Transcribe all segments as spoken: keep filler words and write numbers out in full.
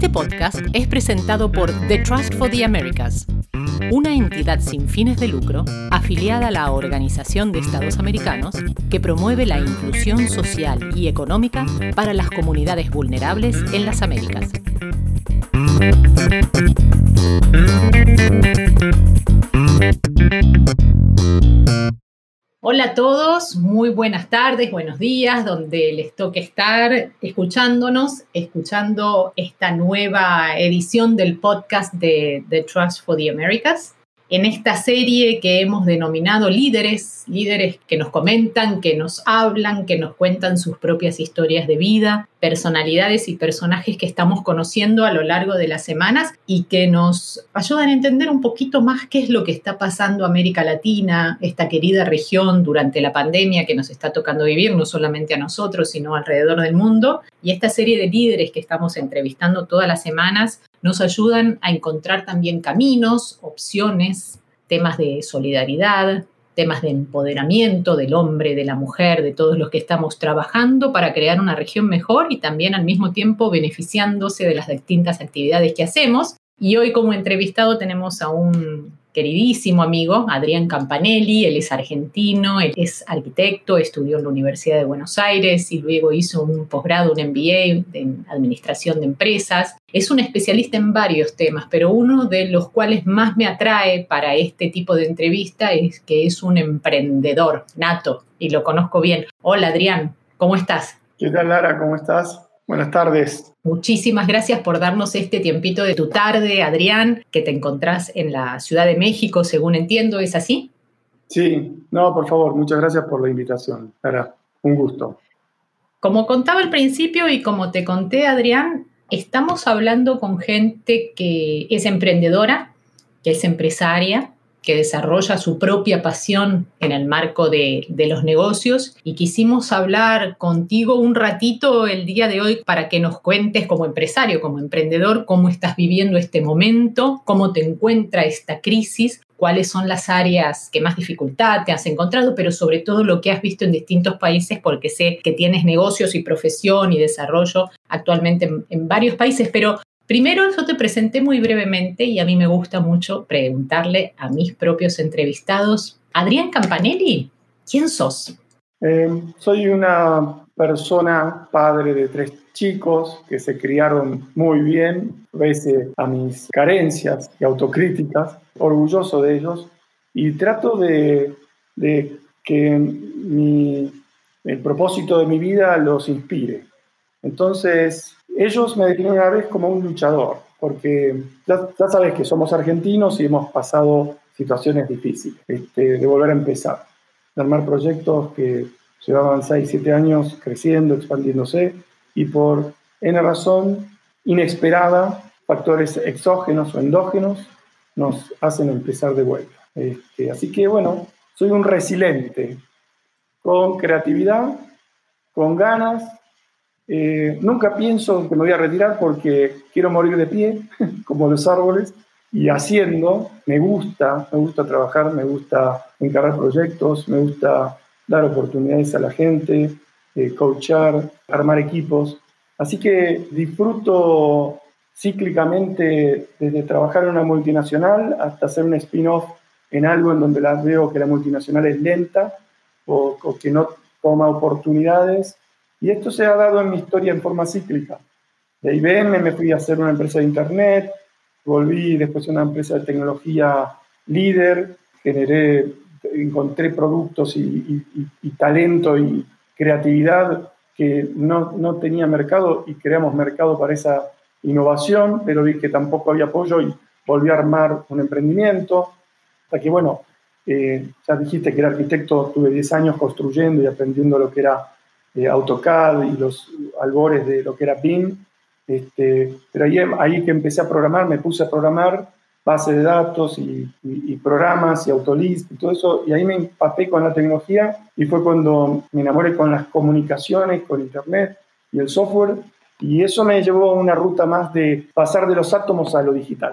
Este podcast es presentado por The Trust for the Americas, una entidad sin fines de lucro afiliada a la Organización de Estados Americanos que promueve la inclusión social y económica para las comunidades vulnerables en las Américas. Hola a todos, muy buenas tardes, buenos días, donde les toque estar escuchándonos, escuchando esta nueva edición del podcast de The Trust for the Americas. En esta serie que hemos denominado Líderes, líderes que nos comentan, que nos hablan, que nos cuentan sus propias historias de vida, personalidades y personajes que estamos conociendo a lo largo de las semanas y que nos ayudan a entender un poquito más qué es lo que está pasando en América Latina, esta querida región durante la pandemia que nos está tocando vivir, no solamente a nosotros, sino alrededor del mundo. Y esta serie de líderes que estamos entrevistando todas las semanas nos ayudan a encontrar también caminos, opciones, temas de solidaridad, temas de empoderamiento del hombre, de la mujer, de todos los que estamos trabajando para crear una región mejor y también al mismo tiempo beneficiándose de las distintas actividades que hacemos. Y hoy como entrevistado tenemos a un queridísimo amigo, Adrián Campanelli. Él es argentino, él es arquitecto, estudió en la Universidad de Buenos Aires y luego hizo un posgrado, un M B A en Administración de Empresas. Es un especialista en varios temas, pero uno de los cuales más me atrae para este tipo de entrevista es que es un emprendedor nato y lo conozco bien. Hola Adrián, ¿cómo estás? ¿Qué tal, Lara? ¿Cómo estás? Buenas tardes. Muchísimas gracias por darnos este tiempito de tu tarde, Adrián, que te encontrás en la Ciudad de México, según entiendo, ¿es así? Sí, no, por favor, muchas gracias por la invitación, Lara, un gusto. Como contaba al principio y como te conté, Adrián, estamos hablando con gente que es emprendedora, que es empresaria, que desarrolla su propia pasión en el marco de, de los negocios, y quisimos hablar contigo un ratito el día de hoy para que nos cuentes como empresario, como emprendedor, cómo estás viviendo este momento, cómo te encuentra esta crisis, cuáles son las áreas que más dificultad te has encontrado, pero sobre todo lo que has visto en distintos países, porque sé que tienes negocios y profesión y desarrollo actualmente en, en varios países, pero primero, yo te presenté muy brevemente y a mí me gusta mucho preguntarle a mis propios entrevistados. Adrián Campanelli, ¿quién sos? Eh, soy una persona, padre de tres chicos que se criaron muy bien, pese a mis carencias y autocríticas, orgulloso de ellos, y trato de, de que mi, el propósito de mi vida los inspire. Entonces, ellos me definieron una vez como un luchador, porque ya, ya sabes que somos argentinos y hemos pasado situaciones difíciles, este, de volver a empezar, de armar proyectos que llevaban seis, siete años creciendo, expandiéndose, y por N razón inesperada, factores exógenos o endógenos, nos hacen empezar de vuelta. Este, así que, bueno, soy un resiliente, con creatividad, con ganas. Eh, nunca pienso que me voy a retirar porque quiero morir de pie, como los árboles, y haciendo, me gusta, me gusta trabajar, me gusta encarar proyectos, me gusta dar oportunidades a la gente, eh, coachar, armar equipos. Así que disfruto cíclicamente desde trabajar en una multinacional hasta hacer un spin-off en algo en donde las veo que la multinacional es lenta o, o que no toma oportunidades. Y esto se ha dado en mi historia en forma cíclica. De I B M me fui a hacer una empresa de internet, volví después a una empresa de tecnología líder, generé, encontré productos y, y, y talento y creatividad que no, no tenía mercado y creamos mercado para esa innovación, pero vi que tampoco había apoyo y volví a armar un emprendimiento. Hasta que, bueno, eh, ya dijiste que era arquitecto, tuve diez años construyendo y aprendiendo lo que era Eh, AutoCAD y los albores de lo que era B I M, este, pero ahí, ahí que empecé a programar, me puse a programar bases de datos y, y, y programas y Autolist y todo eso, y ahí me empapé con la tecnología y fue cuando me enamoré con las comunicaciones, con internet y el software, y eso me llevó a una ruta más de pasar de los átomos a lo digital.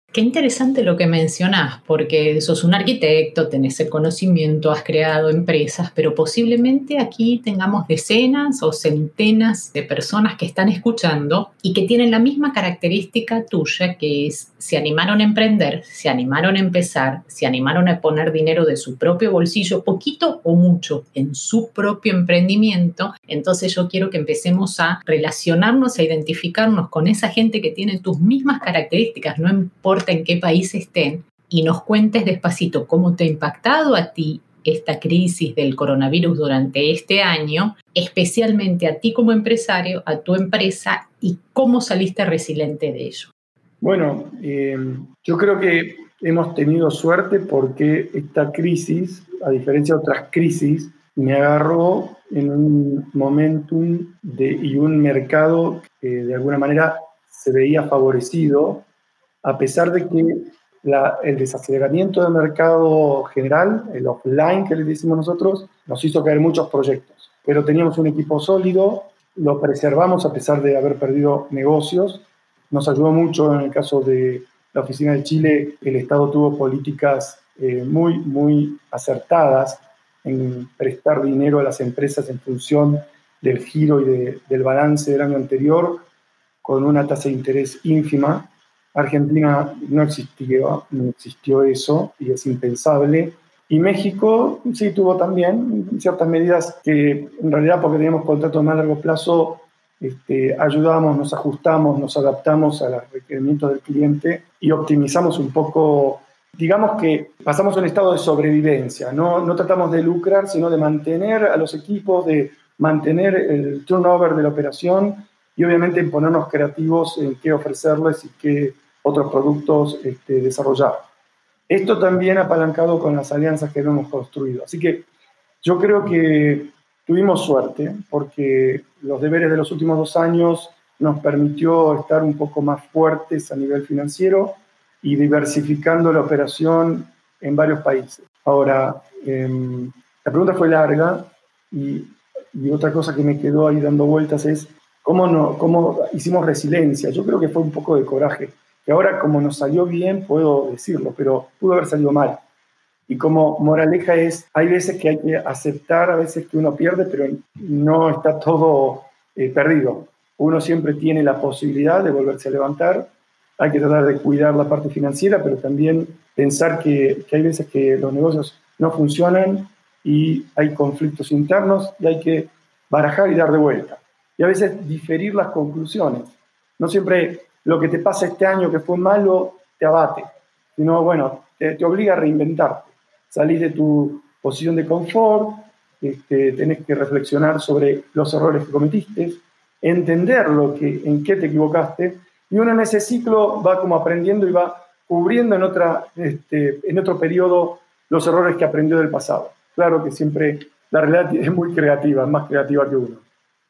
Qué interesante lo que mencionás, porque sos un arquitecto, tenés el conocimiento, has creado empresas, pero posiblemente aquí tengamos decenas o centenas de personas que están escuchando y que tienen la misma característica tuya, que es se animaron a emprender, se animaron a empezar, se animaron a poner dinero de su propio bolsillo, poquito o mucho, en su propio emprendimiento. Entonces yo quiero que empecemos a relacionarnos, a identificarnos con esa gente que tiene tus mismas características, no importa en qué país estén, y nos cuentes despacito cómo te ha impactado a ti esta crisis del coronavirus durante este año, especialmente a ti como empresario, a tu empresa, y cómo saliste resiliente de ello. Bueno, eh, yo creo que hemos tenido suerte porque esta crisis, a diferencia de otras crisis, me agarró en un momentum de, y un mercado que de alguna manera se veía favorecido, a pesar de que la, el desaceleramiento del mercado general, el offline que le decimos nosotros, nos hizo caer muchos proyectos. Pero teníamos un equipo sólido, lo preservamos a pesar de haber perdido negocios. Nos ayudó mucho en el caso de la Oficina de Chile, el Estado tuvo políticas eh, muy, muy acertadas en prestar dinero a las empresas en función del giro y de, del balance del año anterior, con una tasa de interés ínfima. Argentina no existió, no existió eso y es impensable. Y México sí tuvo también ciertas medidas que en realidad porque teníamos contratos a más largo plazo, este, ayudamos, nos ajustamos, nos adaptamos a los requerimientos del cliente y optimizamos un poco. Digamos que pasamos a un estado de sobrevivencia, no, no tratamos de lucrar, sino de mantener a los equipos, de mantener el turnover de la operación y obviamente en ponernos creativos en qué ofrecerles y qué otros productos este, desarrollar. Esto también apalancado con las alianzas que hemos construido. Así que yo creo que tuvimos suerte porque los deberes de los últimos dos años nos permitió estar un poco más fuertes a nivel financiero y diversificando la operación en varios países. Ahora, eh, la pregunta fue larga y, y otra cosa que me quedó ahí dando vueltas es cómo, no, cómo hicimos resiliencia. Yo creo que fue un poco de coraje, que ahora como nos salió bien puedo decirlo, pero pudo haber salido mal. Y como moraleja es, hay veces que hay que aceptar, a veces que uno pierde, pero no está todo eh, perdido. Uno siempre tiene la posibilidad de volverse a levantar. Hay que tratar de cuidar la parte financiera, pero también pensar que, que hay veces que los negocios no funcionan y hay conflictos internos y hay que barajar y dar de vuelta. Y a veces diferir las conclusiones. No siempre lo que te pasa este año que fue malo te abate, sino, bueno, te, te obliga a reinventarte. Salís de tu posición de confort, este, tenés que reflexionar sobre los errores que cometiste, entender lo que, en qué te equivocaste, y uno en ese ciclo va como aprendiendo y va cubriendo en, otra, este, en otro periodo los errores que aprendió del pasado. Claro que siempre la realidad es muy creativa, más creativa que uno.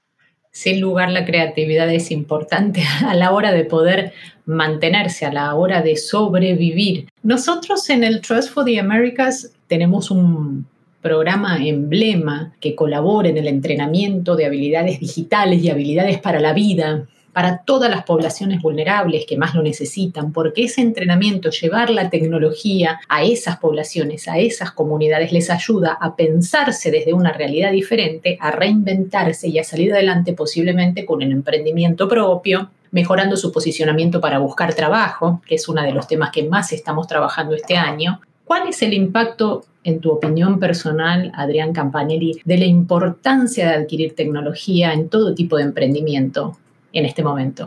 Sin lugar, la creatividad es importante a la hora de poder mantenerse, a la hora de sobrevivir. Nosotros en el Trust for the Americas tenemos un programa emblema que colabora en el entrenamiento de habilidades digitales y habilidades para la vida, para todas las poblaciones vulnerables que más lo necesitan, porque ese entrenamiento, llevar la tecnología a esas poblaciones, a esas comunidades, les ayuda a pensarse desde una realidad diferente, a reinventarse y a salir adelante posiblemente con un emprendimiento propio, mejorando su posicionamiento para buscar trabajo, que es uno de los temas que más estamos trabajando este año. ¿Cuál es el impacto, en tu opinión personal, Adrián Campanelli, de la importancia de adquirir tecnología en todo tipo de emprendimiento en este momento?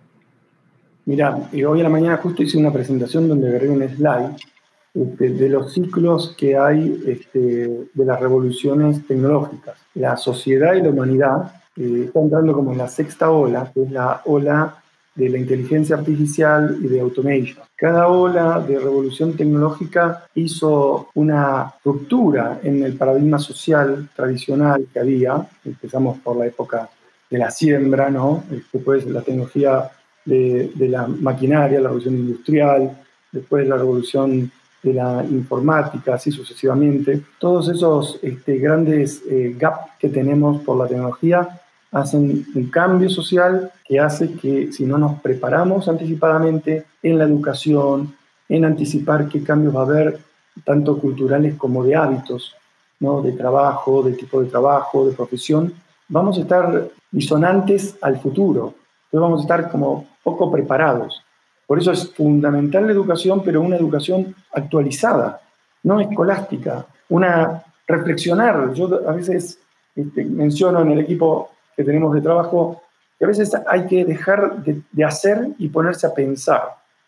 Mira, hoy a la mañana justo hice una presentación donde agarré un slide este, de los ciclos que hay este, de las revoluciones tecnológicas. La sociedad y la humanidad eh, están entrando como en la sexta ola, que es la ola de la inteligencia artificial y de automation. Cada ola de revolución tecnológica hizo una ruptura en el paradigma social tradicional que había. Empezamos por la época de la siembra, ¿no? Después la tecnología de, de la maquinaria, la revolución industrial, después la revolución de la informática, así sucesivamente. Todos esos este, grandes eh, gaps que tenemos por la tecnología hacen un cambio social que hace que si no nos preparamos anticipadamente en la educación, en anticipar qué cambios va a haber, tanto culturales como de hábitos, ¿no? De trabajo, de tipo de trabajo, de profesión. Vamos a estar disonantes al futuro, entonces vamos a estar como poco preparados. Por eso es fundamental la educación, pero una educación actualizada, no escolástica, una reflexionar. Yo a veces este, menciono en el equipo que tenemos de trabajo que a veces hay que dejar de, de hacer y ponerse a pensar.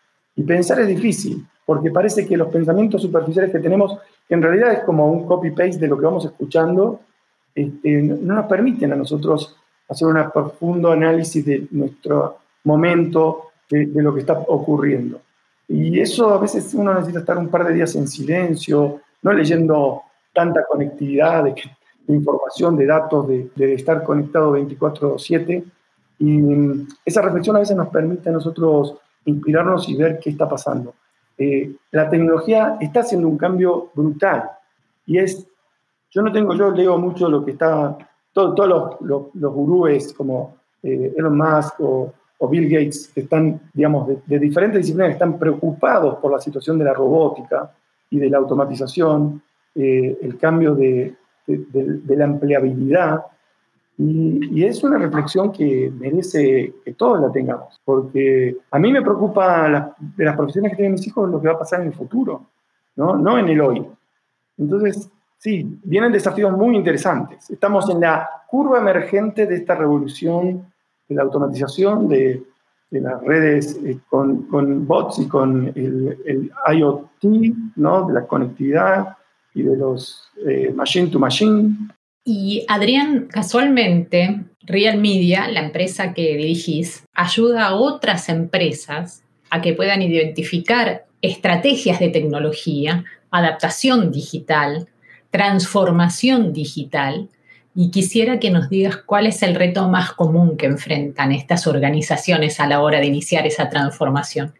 Y pensar es difícil, porque parece que los pensamientos superficiales que tenemos, que en realidad es como un copy-paste de lo que vamos escuchando, este, no nos permiten a nosotros hacer un profundo análisis de nuestro momento, de, de lo que está ocurriendo. Y eso a veces uno necesita estar un par de días en silencio, no leyendo tanta conectividad de, de información, de datos, de, de estar conectado veinticuatro siete. Y esa reflexión a veces nos permite a nosotros inspirarnos y ver qué está pasando. Eh, la tecnología está haciendo un cambio brutal y es, yo no tengo, yo leo mucho lo que está, todos todo los, los, los gurúes como eh, Elon Musk o, o Bill Gates, que están, digamos, de, de diferentes disciplinas, que están preocupados por la situación de la robótica y de la automatización, eh, el cambio de, de, de, de la empleabilidad. Y, y es una reflexión que merece que todos la tengamos, porque a mí me preocupa la, de las profesiones que tienen mis hijos lo que va a pasar en el futuro, ¿no? No en el hoy. Entonces, sí, vienen desafíos muy interesantes. Estamos en la curva emergente de esta revolución de la automatización, de, de las redes eh, con, con bots y con el, el IoT, ¿no? De la conectividad y de los eh, machine to machine. Y Adrián, casualmente, Real Media, la empresa que dirigís, ayuda a otras empresas a que puedan identificar estrategias de tecnología, adaptación digital, transformación digital. Y quisiera que nos digas cuál es el reto más común que enfrentan estas organizaciones a la hora de iniciar esa transformación.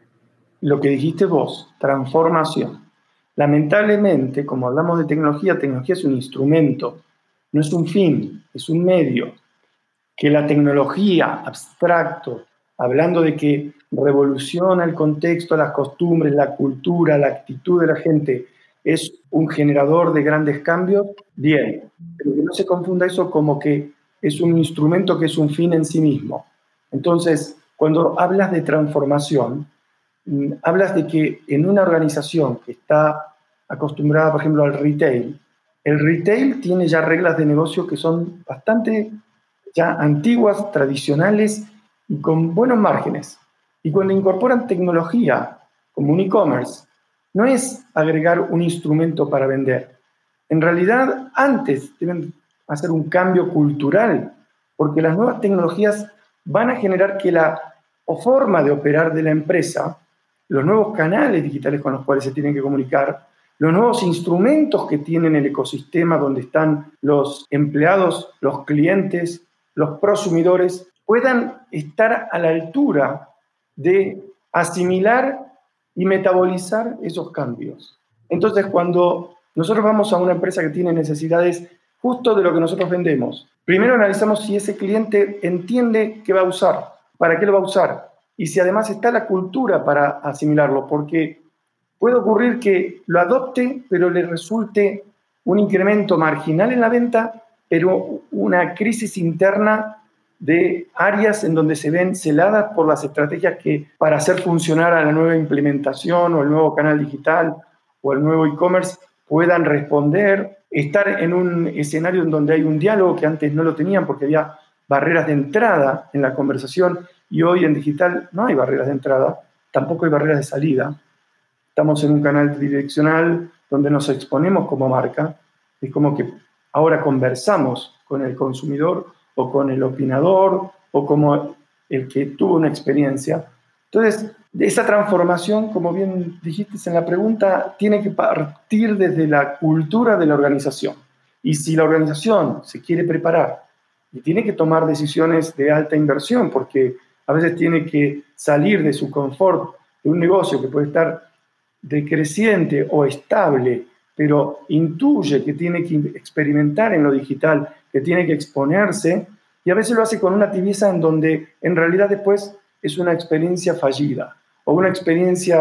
Lo que dijiste vos, transformación. Lamentablemente, como hablamos de tecnología, tecnología es un instrumento, no es un fin, es un medio. Que la tecnología, abstracto, hablando de que revoluciona el contexto, las costumbres, la cultura, la actitud de la gente, es un generador de grandes cambios, bien, pero que no se confunda eso como que es un instrumento que es un fin en sí mismo. Entonces, cuando hablas de transformación, hablas de que en una organización que está acostumbrada, por ejemplo, al retail, el retail tiene ya reglas de negocio que son bastante ya antiguas, tradicionales y con buenos márgenes. Y cuando incorporan tecnología como un e-commerce, no es agregar un instrumento para vender. En realidad, antes deben hacer un cambio cultural, porque las nuevas tecnologías van a generar que la forma de operar de la empresa, los nuevos canales digitales con los cuales se tienen que comunicar, los nuevos instrumentos que tienen el ecosistema donde están los empleados, los clientes, los prosumidores, puedan estar a la altura de asimilar y metabolizar esos cambios. Entonces, cuando nosotros vamos a una empresa que tiene necesidades justo de lo que nosotros vendemos, primero analizamos si ese cliente entiende qué va a usar, para qué lo va a usar, y si además está la cultura para asimilarlo, porque puede ocurrir que lo adopte, pero le resulte un incremento marginal en la venta, pero una crisis interna de áreas en donde se ven celadas por las estrategias que para hacer funcionar a la nueva implementación o el nuevo canal digital o el nuevo e-commerce puedan responder, estar en un escenario en donde hay un diálogo que antes no lo tenían porque había barreras de entrada en la conversación y hoy en digital no hay barreras de entrada, tampoco hay barreras de salida. Estamos en un canal direccional donde nos exponemos como marca, es como que ahora conversamos con el consumidor o con el opinador o como el que tuvo una experiencia. Entonces, esa transformación, como bien dijiste en la pregunta, tiene que partir desde la cultura de la organización. Y si la organización se quiere preparar y tiene que tomar decisiones de alta inversión, porque a veces tiene que salir de su confort de un negocio que puede estar decreciente o estable, pero intuye que tiene que experimentar en lo digital, que tiene que exponerse, y a veces lo hace con una tibieza en donde en realidad después es una experiencia fallida o una experiencia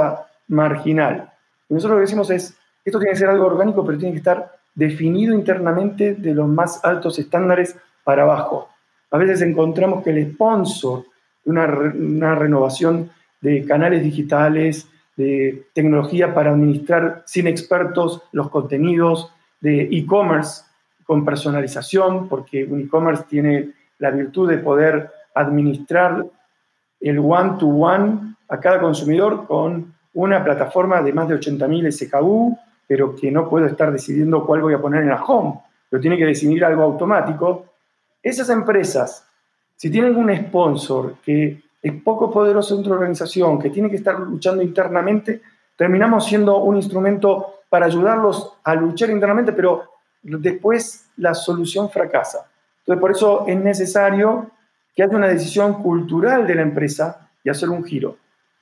marginal. Y nosotros lo que decimos es, esto tiene que ser algo orgánico, pero tiene que estar definido internamente de los más altos estándares para abajo. A veces encontramos que el sponsor de una, una renovación de canales digitales, de tecnología para administrar sin expertos los contenidos, de e-commerce con personalización, porque un e-commerce tiene la virtud de poder administrar el one-to-one a cada consumidor con una plataforma de más de ochenta mil S K U, pero que no puedo estar decidiendo cuál voy a poner en la home, pero tiene que decidir algo automático. Esas empresas, si tienen un sponsor que es poco poderoso dentro de la organización, que tiene que estar luchando internamente, terminamos siendo un instrumento para ayudarlos a luchar internamente, pero después la solución fracasa. Entonces, por eso es necesario que haya una decisión cultural de la empresa y hacer un giro.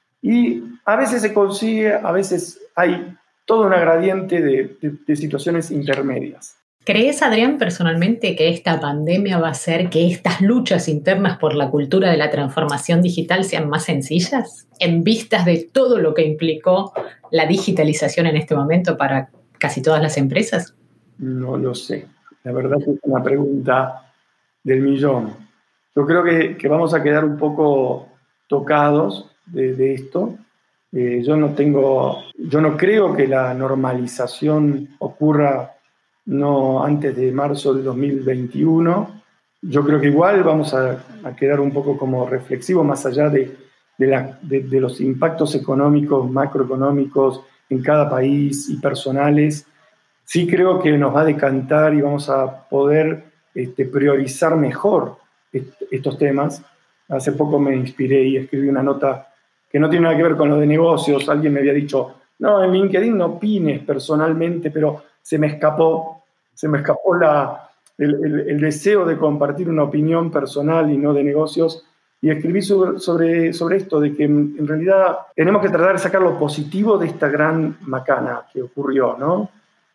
Y a veces se consigue, a veces hay todo un gradiente de, de, de situaciones intermedias. ¿Crees, Adrián, personalmente que esta pandemia va a hacer que estas luchas internas por la cultura de la transformación digital sean más sencillas, en vistas de todo lo que implicó la digitalización en este momento para casi todas las empresas? No lo sé. La verdad que es una pregunta del millón. Yo creo que, que vamos a quedar un poco tocados de, de esto. Eh, yo no tengo, yo no creo que la normalización ocurra no antes de marzo de dos mil veintiuno. Yo creo que igual vamos a, a quedar un poco como reflexivos más allá de, de, la, de, de los impactos económicos, macroeconómicos en cada país y personales. Sí creo que nos va a decantar y vamos a poder este, priorizar mejor est- estos temas. Hace poco me inspiré y escribí una nota que no tiene nada que ver con lo de negocios. Alguien me había dicho, no, en LinkedIn no opines personalmente, pero se me escapó, se me escapó la, el, el, el deseo de compartir una opinión personal y no de negocios. Y escribí sobre, sobre, sobre esto, de que en, en realidad tenemos que tratar de sacar lo positivo de esta gran macana que ocurrió, ¿no?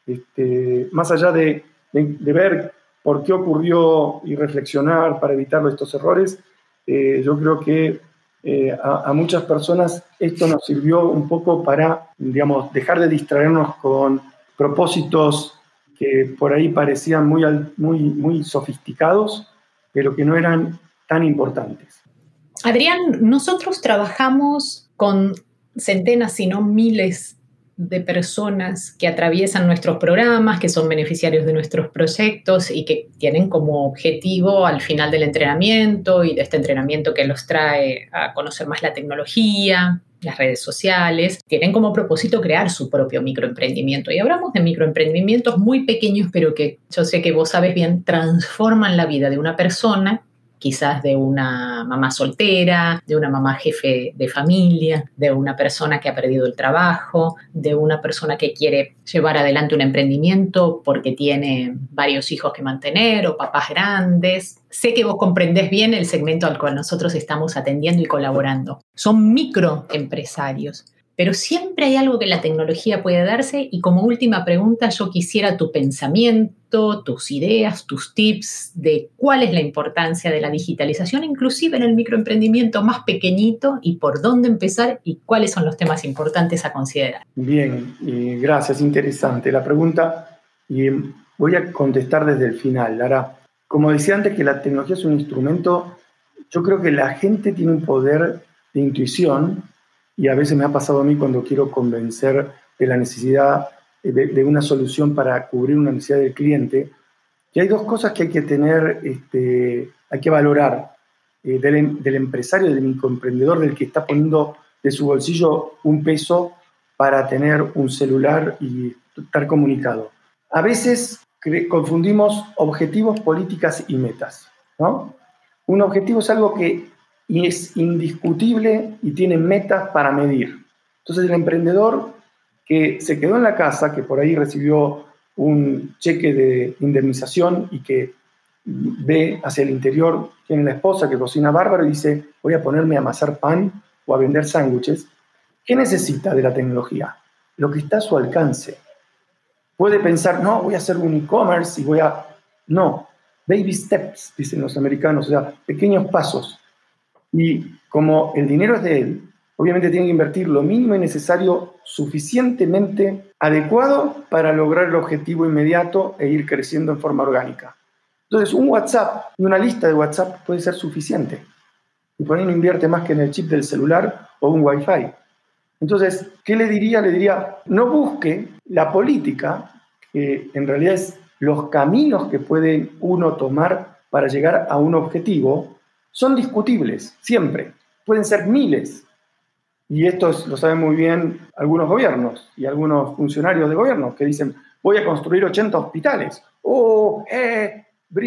Este, más allá de, de, de ver por qué ocurrió y reflexionar para evitar estos errores, eh, yo creo que eh, a, a muchas personas esto nos sirvió un poco para, digamos, dejar de distraernos con propósitos que por ahí parecían muy, muy, muy sofisticados, pero que no eran tan importantes. Adrián, nosotros trabajamos con centenas, si no miles de personas que atraviesan nuestros programas, que son beneficiarios de nuestros proyectos y que tienen como objetivo al final del entrenamiento y de este entrenamiento que los trae a conocer más la tecnología, las redes sociales, tienen como propósito crear su propio microemprendimiento. Y hablamos de microemprendimientos muy pequeños, pero que yo sé que vos sabes bien, transforman la vida de una persona, quizás de una mamá soltera, de una mamá jefe de familia, de una persona que ha perdido el trabajo, de una persona que quiere llevar adelante un emprendimiento porque tiene varios hijos que mantener o papás grandes. Sé que vos comprendés bien el segmento al cual nosotros estamos atendiendo y colaborando. Son microempresarios. Pero siempre hay algo que la tecnología puede darse y como última pregunta yo quisiera tu pensamiento, tus ideas, tus tips de cuál es la importancia de la digitalización, inclusive en el microemprendimiento más pequeñito y por dónde empezar y cuáles son los temas importantes a considerar. Bien, y gracias, interesante la pregunta y voy a contestar desde el final, Lara. Como decía antes que la tecnología es un instrumento, yo creo que la gente tiene un poder de intuición. Y a veces me ha pasado a mí cuando quiero convencer de la necesidad de, de una solución para cubrir una necesidad del cliente, que hay dos cosas que hay que tener, este, hay que valorar eh, del, del empresario, del microemprendedor, del que está poniendo de su bolsillo un peso para tener un celular y estar comunicado. A veces confundimos objetivos, políticas y metas, ¿no? Un objetivo es algo que y es indiscutible y tiene metas para medir. Entonces el emprendedor que se quedó en la casa, que por ahí recibió un cheque de indemnización y que ve hacia el interior, tiene la esposa que cocina bárbaro y dice, voy a ponerme a amasar pan o a vender sándwiches. ¿Qué necesita de la tecnología? Lo que está a su alcance. Puede pensar, no, voy a hacer un e-commerce y voy a... No, baby steps, dicen los americanos, o sea, pequeños pasos. Y como el dinero es de él, obviamente tienen que invertir lo mínimo y necesario suficientemente adecuado para lograr el objetivo inmediato e ir creciendo en forma orgánica. Entonces, un WhatsApp y una lista de WhatsApp puede ser suficiente. Y por ahí no invierte más que en el chip del celular o un Wi-Fi. Entonces, ¿qué le diría? Le diría, no busque la política, que en realidad es los caminos que puede uno tomar para llegar a un objetivo, son discutibles, siempre. Pueden ser miles. Y esto es, lo saben muy bien algunos gobiernos y algunos funcionarios de gobierno que dicen, voy a construir ochenta hospitales. ¡Oh, eh,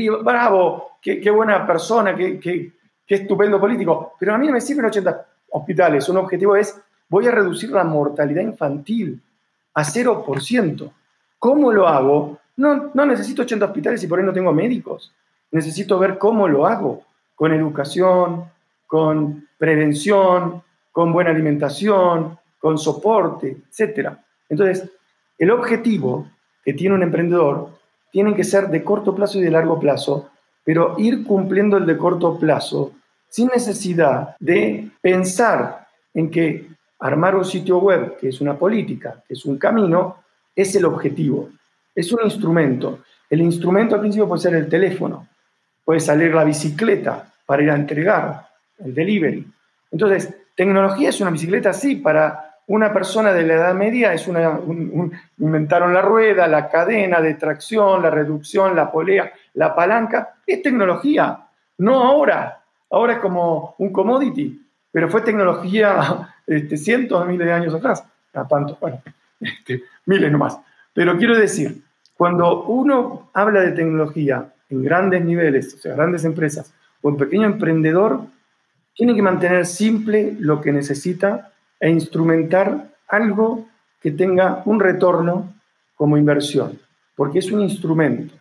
bravo! ¡Qué, qué buena persona! Qué, qué, ¡Qué estupendo político! Pero a mí no me sirven ochenta hospitales. Un objetivo es, voy a reducir la mortalidad infantil a cero por ciento. ¿Cómo lo hago? No, no necesito ochenta hospitales y por ahí no tengo médicos. Necesito ver cómo lo hago. Con educación, con prevención, con buena alimentación, con soporte, etcétera. Entonces, el objetivo que tiene un emprendedor tiene que ser de corto plazo y de largo plazo, pero ir cumpliendo el de corto plazo sin necesidad de pensar en que armar un sitio web, que es una política, que es un camino, es el objetivo. Es un instrumento. El instrumento al principio puede ser el teléfono, puede salir la bicicleta para ir a entregar, el delivery. Entonces, tecnología es una bicicleta, sí, para una persona de la Edad Media es una, un, un, inventaron la rueda, la cadena de tracción, la reducción, la polea, la palanca, es tecnología, no ahora. Ahora es como un commodity, pero fue tecnología este, cientos de miles de años atrás. A tanto, bueno, este, miles nomás. Pero quiero decir, cuando uno habla de tecnología en grandes niveles, o sea, grandes empresas, o en pequeño emprendedor, tiene que mantener simple lo que necesita e instrumentar algo que tenga un retorno como inversión, porque es un instrumento.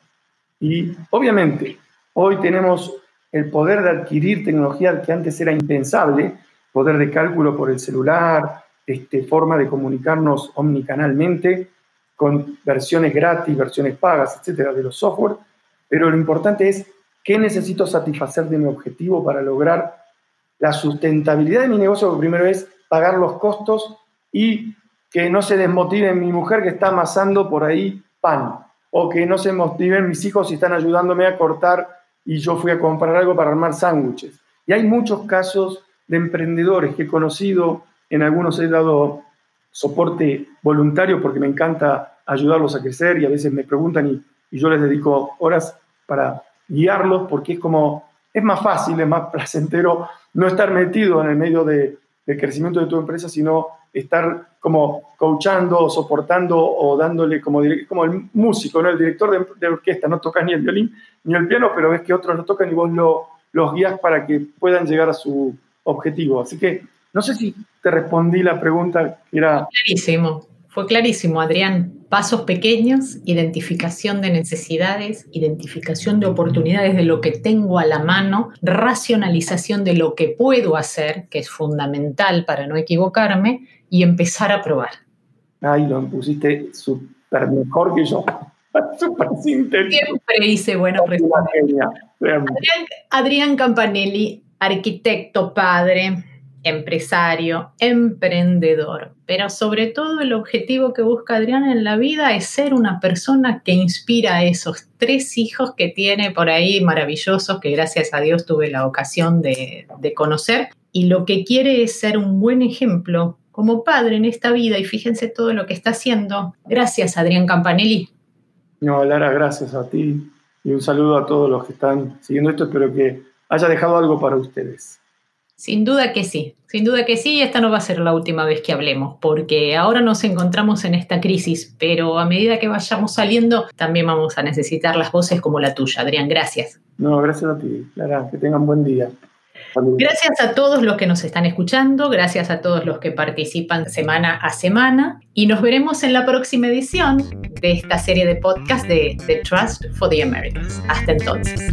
Y obviamente, hoy tenemos el poder de adquirir tecnología que antes era impensable, poder de cálculo por el celular, este, forma de comunicarnos omnicanalmente, con versiones gratis, versiones pagas, etcétera, de los software, pero lo importante es qué necesito satisfacer de mi objetivo para lograr la sustentabilidad de mi negocio, que primero es pagar los costos y que no se desmotive mi mujer que está amasando por ahí pan, o que no se motiven mis hijos si están ayudándome a cortar y yo fui a comprar algo para armar sándwiches. Y hay muchos casos de emprendedores que he conocido, en algunos he dado soporte voluntario porque me encanta ayudarlos a crecer y a veces me preguntan y, y yo les dedico horas para guiarlos porque es como, es más fácil, es más placentero no estar metido en el medio de, del crecimiento de tu empresa, sino estar como coachando, soportando o dándole como, como el músico, ¿no? El director de, de orquesta, no toca ni el violín ni el piano, pero ves que otros lo tocan y vos lo, los guías para que puedan llegar a su objetivo. Así que no sé si te respondí la pregunta que era... Clarísimo, fue clarísimo, Adrián. Pasos pequeños, identificación de necesidades, identificación de oportunidades de lo que tengo a la mano, racionalización de lo que puedo hacer, que es fundamental para no equivocarme, y empezar a probar. Ay, lo pusiste súper mejor que yo. Súper sintético. Siempre hice buenas respuestas. Adrián, Adrián Campanelli, arquitecto, padre, empresario, emprendedor, pero sobre todo el objetivo que busca Adrián en la vida es ser una persona que inspira a esos tres hijos que tiene por ahí maravillosos, que gracias a Dios tuve la ocasión de, de conocer, y lo que quiere es ser un buen ejemplo como padre en esta vida, y fíjense todo lo que está haciendo. Gracias, Adrián Campanelli. No, Lara, gracias a ti y un saludo a todos los que están siguiendo esto. Espero que haya dejado algo para ustedes. Sin duda que sí, sin duda que sí. Esta no va a ser la última vez que hablemos, porque ahora nos encontramos en esta crisis, pero a medida que vayamos saliendo, también vamos a necesitar las voces como la tuya. Adrián, gracias. No, gracias a ti, Lara. Que tengan buen día. Saludos. Gracias a todos los que nos están escuchando, gracias a todos los que participan semana a semana, y nos veremos en la próxima edición de esta serie de podcast de The Trust for the Americas. Hasta entonces.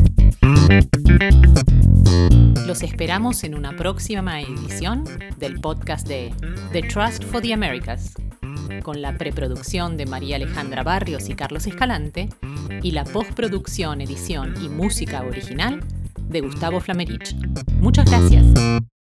Los esperamos en una próxima edición del podcast de The Trust for the Americas, con la preproducción de María Alejandra Barrios y Carlos Escalante y la postproducción, edición y música original de Gustavo Flamerich. Muchas gracias.